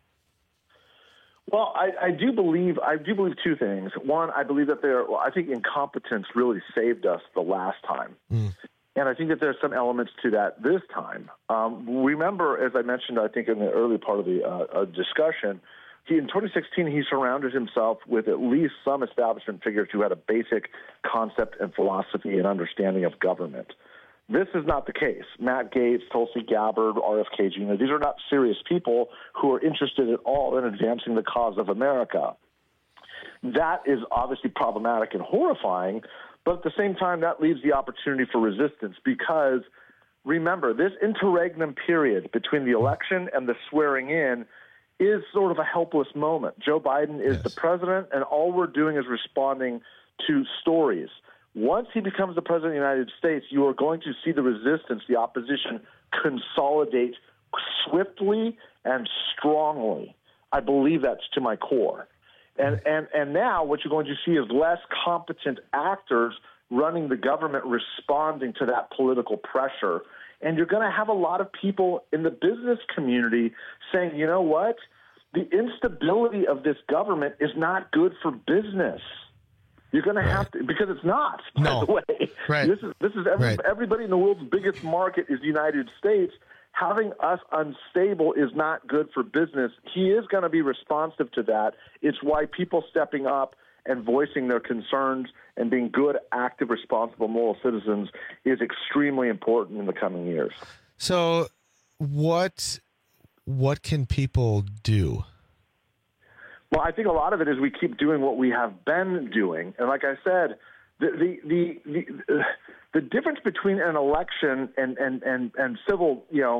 Well, I do believe two things. One, I believe that I think incompetence really saved us the last time. And I think that there's some elements to that this time. Remember, as I mentioned, I think in the early part of the discussion, in 2016, he surrounded himself with at least some establishment figures who had a basic concept and philosophy and understanding of government. This is not the case. Matt Gaetz, Tulsi Gabbard, RFK Jr., these are not serious people who are interested at all in advancing the cause of America. That is obviously problematic and horrifying, but at the same time, that leaves the opportunity for resistance, because remember, this interregnum period between the election and the swearing in is sort of a helpless moment. Joe Biden is the president, and all we're doing is responding to stories. Once he becomes the president of the United States, you are going to see the resistance, the opposition, consolidate swiftly and strongly. I believe that's to my core. And now what you're going to see is less competent actors running the government responding to that political pressure. And you're going to have a lot of people in the business community saying, you know what? The instability of this government is not good for business. You're going to have to, because it's not, by the way. Right. This is everybody in the world's biggest market is the United States. Having us unstable is not good for business. He is going to be responsive to that. It's why people stepping up and voicing their concerns and being good, active, responsible, moral citizens is extremely important in the coming years. So what can people do? Well, I think a lot of it is we keep doing what we have been doing. And like I said, the difference between an election and civil,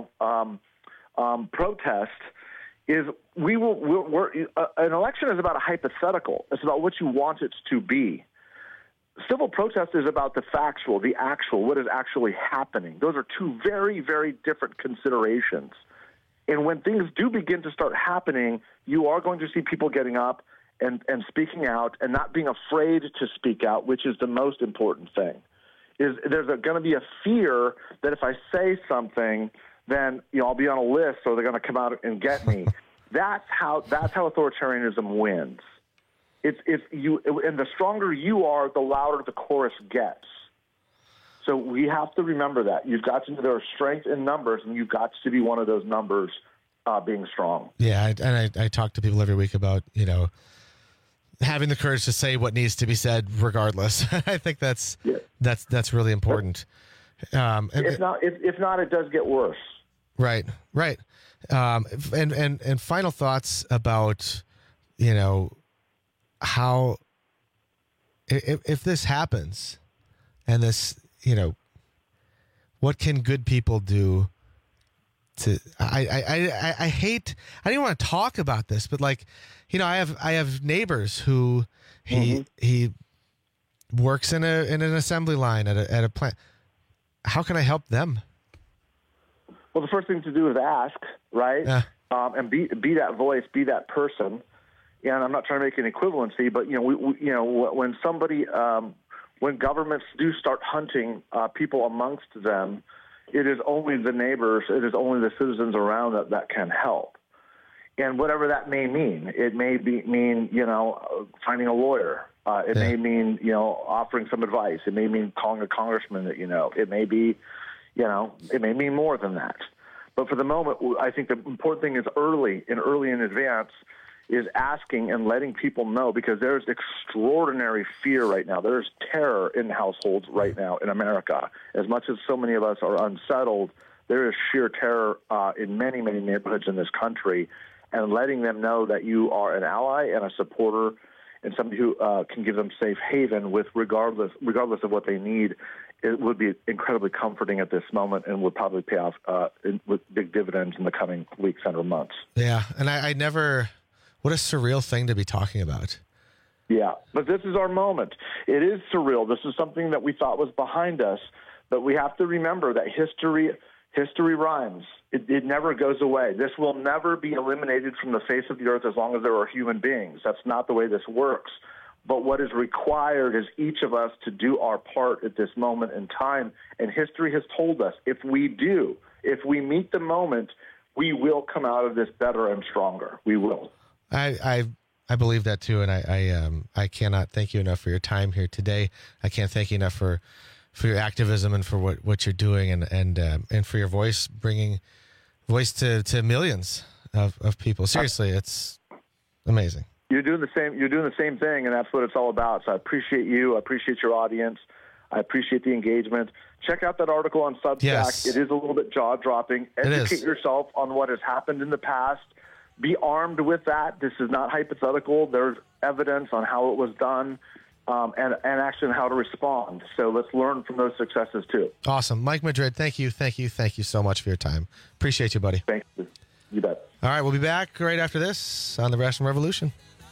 protest is an election is about a hypothetical. It's about what you want it to be. Civil protest is about the factual, the actual, what is actually happening. Those are two very, very different considerations. And when things do begin to start happening, you are going to see people getting up and speaking out and not being afraid to speak out, which is the most important thing. There's going to be a fear that if I say something, then I'll be on a list, so they're going to come out and get me. That's how authoritarianism wins. And the stronger you are, the louder the chorus gets. So we have to remember that. You've got to, there are strength in numbers, and you've got to be one of those numbers being strong. Yeah, I talk to people every week about, having the courage to say what needs to be said regardless. I think that's really important. If not, it does get worse. Right. And final thoughts about, how, if this happens and this, what can good people do to, I hate, I didn't want to talk about this, but I have neighbors who he works in an assembly line at a plant. How can I help them? Well, the first thing to do is ask, right? Yeah. And be that voice, be that person. And I'm not trying to make an equivalency, but when somebody, when governments do start hunting people amongst them, it is only the neighbors, it is only the citizens around that can help. And whatever that may mean, it may mean finding a lawyer. It may mean offering some advice. It may mean calling a congressman that It may be, it may mean more than that. But for the moment, I think the important thing is early in advance is asking and letting people know, because there's extraordinary fear right now. There's terror in households right now in America. As much as so many of us are unsettled, there is sheer terror in many, many neighborhoods in this country. And letting them know that you are an ally and a supporter and somebody who can give them safe haven regardless of what they need, it would be incredibly comforting at this moment and would probably pay off with big dividends in the coming weeks and or months. Yeah, and I never... What a surreal thing to be talking about. Yeah, but this is our moment. It is surreal. This is something that we thought was behind us, but we have to remember that history rhymes. It never goes away. This will never be eliminated from the face of the earth as long as there are human beings. That's not the way this works. But what is required is each of us to do our part at this moment in time. And history has told us if we meet the moment, we will come out of this better and stronger. We will. I believe that too, and I cannot thank you enough for your time here today. I can't thank you enough for your activism and for what you're doing and for your voice, bringing voice to millions of people. Seriously, it's amazing. You're doing the same thing, and that's what it's all about. So I appreciate you. I appreciate your audience. I appreciate the engagement. Check out that article on Substack. Yes. It is a little bit jaw-dropping. Educate yourself on what has happened in the past. Be armed with that. This is not hypothetical. There's evidence on how it was done and actually how to respond. So let's learn from those successes too. Awesome. Mike Madrid, thank you so much for your time. Appreciate you, buddy. Thank you. You bet. All right, we'll be back right after this on the Rational Revolution.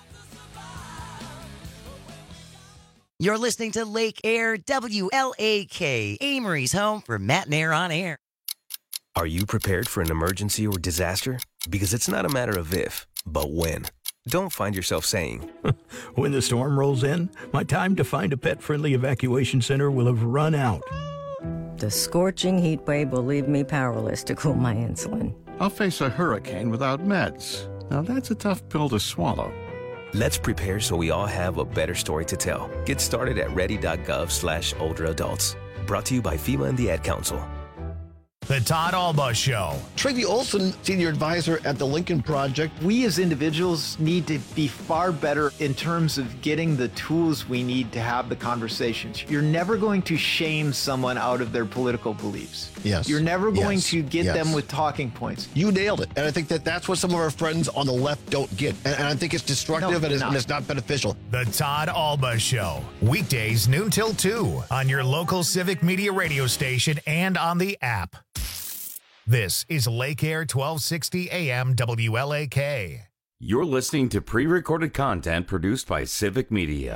You're listening to Lake Air WLAK, Amory's home for Matt and Air on Air. Are you prepared for an emergency or disaster? Because it's not a matter of if, but when. Don't find yourself saying, when the storm rolls in, my time to find a pet-friendly evacuation center will have run out. The scorching heat wave will leave me powerless to cool my insulin. I'll face a hurricane without meds. Now that's a tough pill to swallow. Let's prepare so we all have a better story to tell. Get started at ready.gov/older adults. Brought to you by FEMA and the Ad Council. The Todd Alba Show. Tracy Olson, Senior Advisor at the Lincoln Project. We as individuals need to be far better in terms of getting the tools we need to have the conversations. You're never going to shame someone out of their political beliefs. Yes. You're never going to get them with talking points. You nailed it. And I think that's what some of our friends on the left don't get. And I think it's destructive and it's not beneficial. The Todd Alba Show. Weekdays noon till 2 on your local Civic Media radio station and on the app. This is Lake Air 1260 AM WLAK. You're listening to pre-recorded content produced by Civic Media.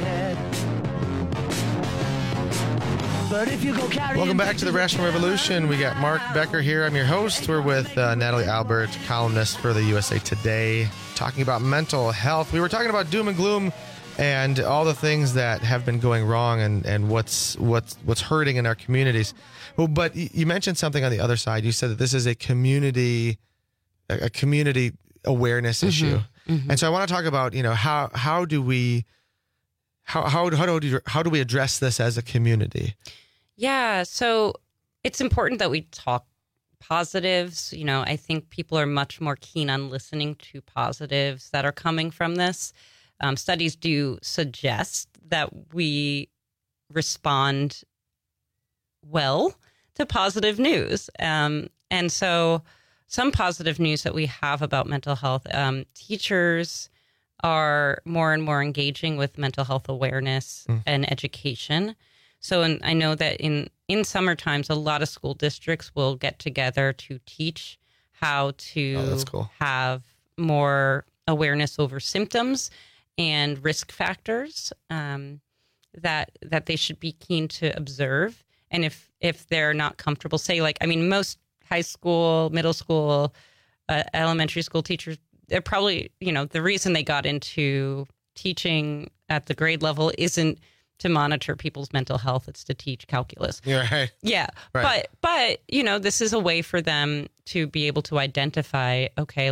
Welcome back to the Rational Revolution. We got Mark Becker here. I'm your host. We're with Natalie Albert, columnist for the USA Today, talking about mental health. We were talking about doom and gloom and all the things that have been going wrong and what's hurting in our communities. Well, but you mentioned something on the other side. You said that this is a community awareness issue, and so I want to talk about how do we address this as a community? Yeah, so it's important that we talk positives. I think people are much more keen on listening to positives that are coming from this. Studies do suggest that we respond well to positive news. And so some positive news that we have about mental health, teachers are more and more engaging with mental health awareness and education. So I know that in summer times, a lot of school districts will get together to teach how to have more awareness over symptoms and risk factors that they should be keen to observe. And if they're not comfortable, most high school, middle school, elementary school teachers, they're probably, the reason they got into teaching at the grade level isn't to monitor people's mental health. It's to teach calculus. Yeah, right. Yeah. Right. But, this is a way for them to be able to identify,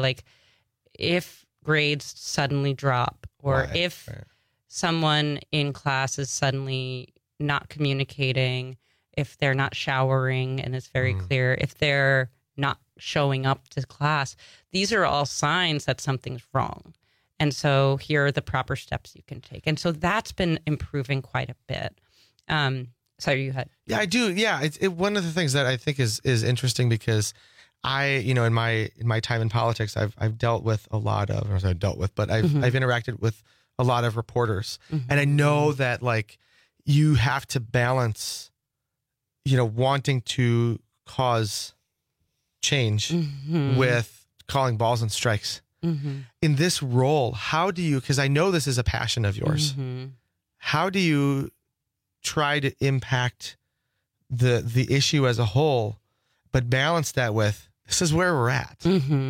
if grades suddenly drop or if someone in class is suddenly not communicating, if they're not showering and it's very clear, if they're not showing up to class, these are all signs that something's wrong. And so here are the proper steps you can take. And so that's been improving quite a bit. Sorry, you had. Yeah, I do. Yeah. It's one of the things that I think is interesting because in my time in politics, I've dealt with a lot of, or I've dealt with, but I've interacted with a lot of reporters. And I know that you have to balance, wanting to cause change with calling balls and strikes. In this role, how do you, because I know this is a passion of yours, how do you try to impact the issue as a whole, but balance that with, this is where we're at?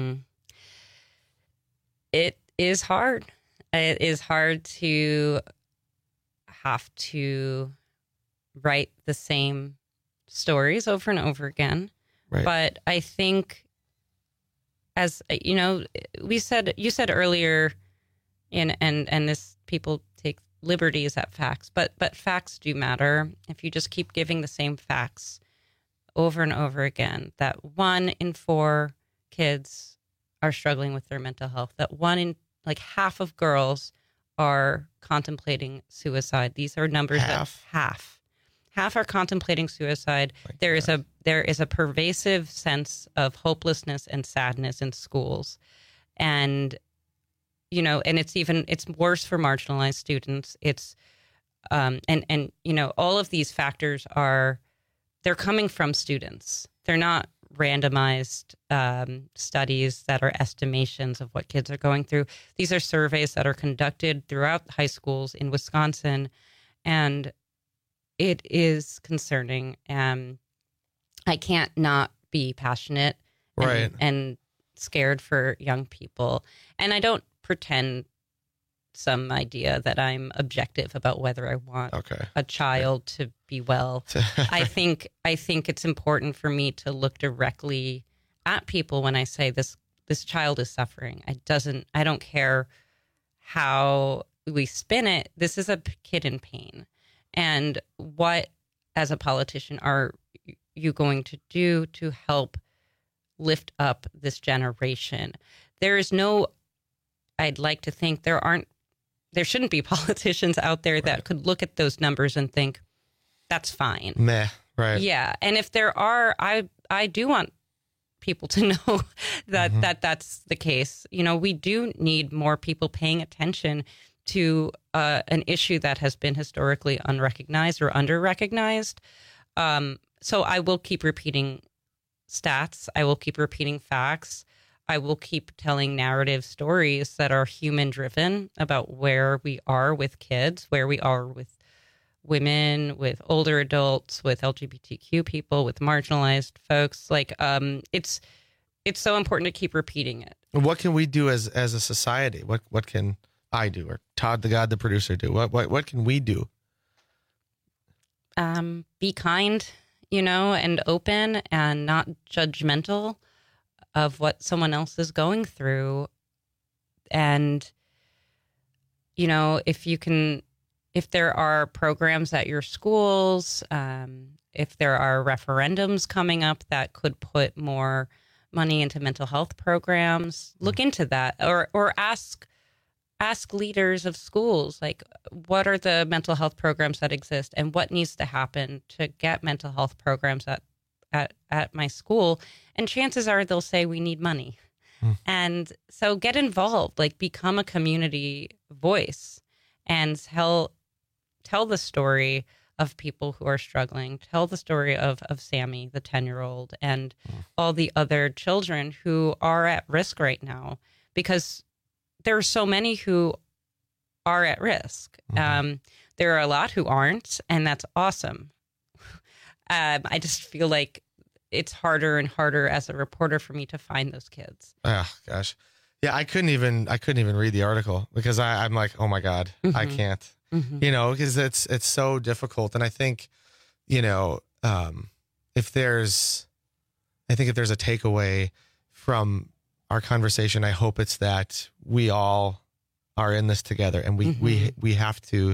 It is hard. It is hard to have to write the same stories over and over again. Right. But I think, as you said earlier, and this, people take liberties at facts, but facts do matter. If you just keep giving the same facts over and over again, that 1 in 4 kids are struggling with their mental health, that half of girls are contemplating suicide. These are numbers that half are contemplating suicide. There is a pervasive sense of hopelessness and sadness in schools. And and it's worse for marginalized students. It's all of these factors they're coming from students. They're not randomized studies that are estimations of what kids are going through. These are surveys that are conducted throughout high schools in Wisconsin, and it is concerning. I can't not be passionate and scared for young people. And I don't pretend some idea that I'm objective about whether I want a child to be well. I think it's important for me to look directly at people when I say this child is suffering. I don't care how we spin it. This is a kid in pain. And what, as a politician, are you going to do to help lift up this generation? I'd like to think there shouldn't be politicians out there that could look at those numbers and think, that's fine. Meh, right. Yeah. And if there are, I do want people to know that that's the case. We do need more people paying attention to an issue that has been historically unrecognized or under-recognized. So I will keep repeating stats. I will keep repeating facts. I will keep telling narrative stories that are human-driven about where we are with kids, where we are with women, with older adults, with LGBTQ people, with marginalized folks. It's so important to keep repeating it. What can we do as a society? What can I do, or Todd the God, the producer, do? What can we do? Be kind, and open and not judgmental of what someone else is going through. And, if there are programs at your schools, if there are referendums coming up that could put more money into mental health programs, look into that, or ask leaders of schools, what are the mental health programs that exist and what needs to happen to get mental health programs at my school. And chances are they'll say we need money. And so get involved, become a community voice and tell the story of people who are struggling. Tell the story of Sammy, the 10-year-old, and all the other children who are at risk right now, because there are so many who are at risk. There are a lot who aren't, and that's awesome. I just feel like it's harder and harder as a reporter for me to find those kids. Oh gosh. Yeah, I couldn't even read the article because I'm like, oh my God, I can't. Because it's so difficult. And I think, if there's a takeaway from our conversation, I hope it's that we all are in this together, and we have to,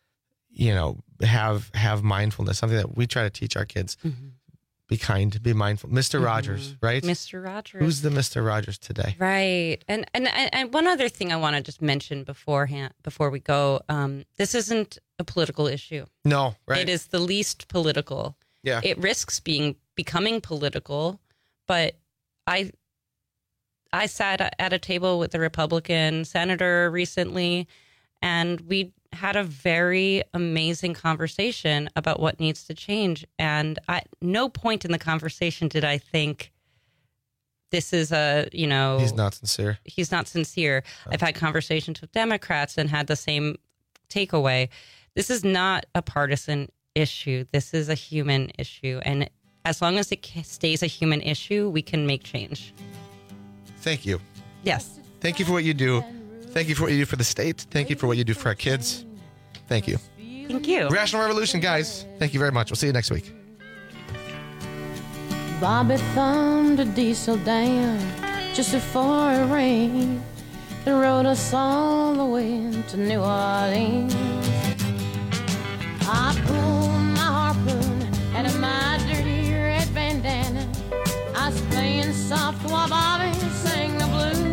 have mindfulness, something that we try to teach our kids. Be kind, be mindful. Mr. Rogers, right? Mr. Rogers. Who's the Mr. Rogers today? Right. And one other thing I want to just mention before we go, this isn't a political issue. No, right. It is the least political. Yeah. It risks becoming political, but I sat at a table with a Republican senator recently, and we had a very amazing conversation about what needs to change. And at no point in the conversation did I think this is he's not sincere. He's not sincere. Oh. I've had conversations with Democrats and had the same takeaway. This is not a partisan issue. This is a human issue. And as long as it stays a human issue, we can make change. Thank you. Yes. Thank you for what you do. Thank you for what you do for the state. Thank you for what you do for our kids. Thank you. Thank you. Rational Revolution, guys. Thank you very much. We'll see you next week. Bobby thumbed a diesel down just before it rained and rode us all the way to New Orleans. I pulled my harpoon out of my dirty red bandana. I was playing soft while Bobby sang the blues.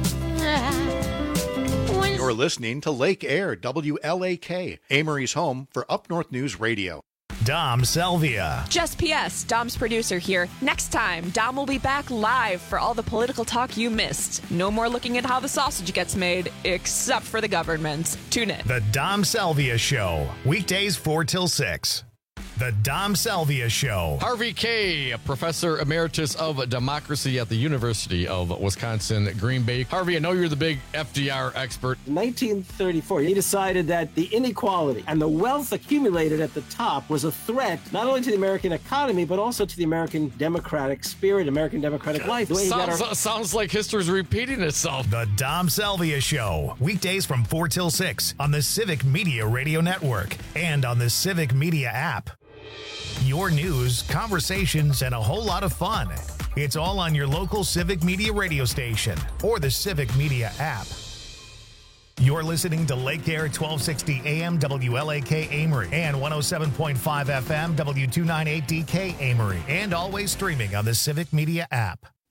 You're listening to Lake Air, WLAK, Amory's home for Up North News Radio. Dom Selvia. Just PS, Dom's producer here. Next time, Dom will be back live for all the political talk you missed. No more looking at how the sausage gets made, except for the government. Tune in. The Dom Selvia Show, weekdays 4 till 6. The Dom Salvia Show. Harvey Kaye, Professor Emeritus of Democracy at the University of Wisconsin, Green Bay. Harvey, I know you're the big FDR expert. In 1934, he decided that the inequality and the wealth accumulated at the top was a threat not only to the American economy, but also to the American democratic spirit, American democratic life. Sounds like history's repeating itself. The Dom Salvia Show. Weekdays from 4 till 6 on the Civic Media Radio Network and on the Civic Media app. Your news, conversations, and a whole lot of fun. It's all on your local Civic Media radio station or the Civic Media app. You're listening to Lake Air 1260 AM WLAK Amory and 107.5 FM W298DK Amory, and always streaming on the Civic Media app.